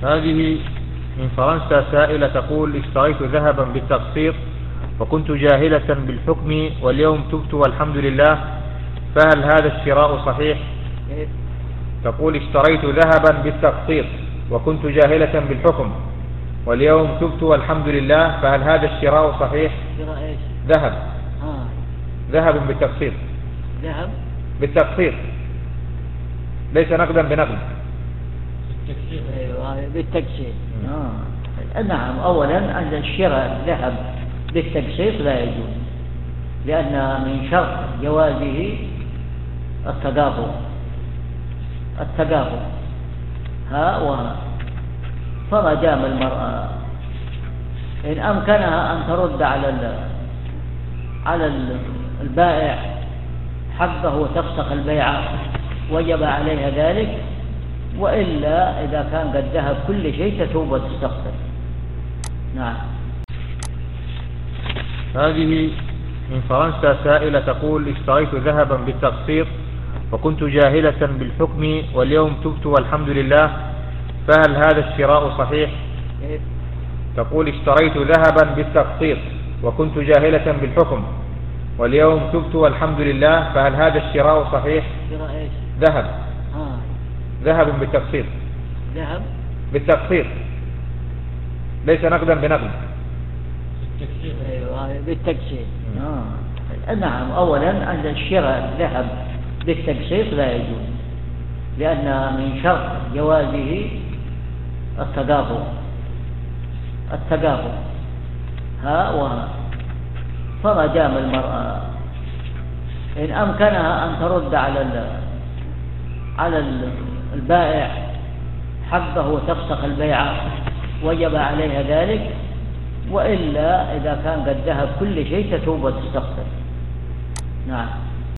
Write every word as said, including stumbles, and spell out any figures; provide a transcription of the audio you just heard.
هذه من فرنسا سائلة تقول: اشتريت ذهبا بالتقسيط وكنت جاهلة بالحكم واليوم تبت والحمد لله، فهل هذا الشراء صحيح؟ تقول: اشتريت ذهبا بالتقسيط وكنت جاهلة بالحكم واليوم تبت والحمد لله، فهل هذا الشراء صحيح؟ شراء ايش؟ ذهب. آه. ذهب بالتقسيط. ذهب بالتقسيط ليس نقدا بنقد. ايوه بالتقسيط. آه. نعم، اولا ان الشراء الذهب بالتقسيط لا يجوز، لان من شرط جوازه التقابض التقابض ها وها. فما دام المرأة إن أمكنها أن ترد على على البائع حقه وتفسخ البيع وجب عليها ذلك، وإلا إذا كان قد ذهب كل شيء تتوب وتستغفر. نعم. هذه من فرنسا سائلة تقول: اشتريت ذهبا بالتقسيط وكنت جاهلة بالحكم واليوم تبت والحمد لله، فهل هذا الشراء صحيح؟ تقول: اشتريت ذهبا بالتقسيط وكنت جاهلة بالحكم واليوم تبت والحمد لله، فهل هذا الشراء صحيح؟ شراء ايش؟ ذهب. آه. ذهب بالتقسيط. ذهب بالتقسيط ليس نقدا بنقد. ايوه بالتقسيط. آه. نعم، اولا ان الشراء الذهب بالتقسيط لا يجوز، لأن من شرط جوازه التقابض التقابض ها وها. فما دام المرأة إن أمكنها أن ترد على على البائع حقه وتفسخ البيع وجب عليها ذلك، وإلا إذا كان قد ذهب كل شيء تتوب وتستغفر. نعم.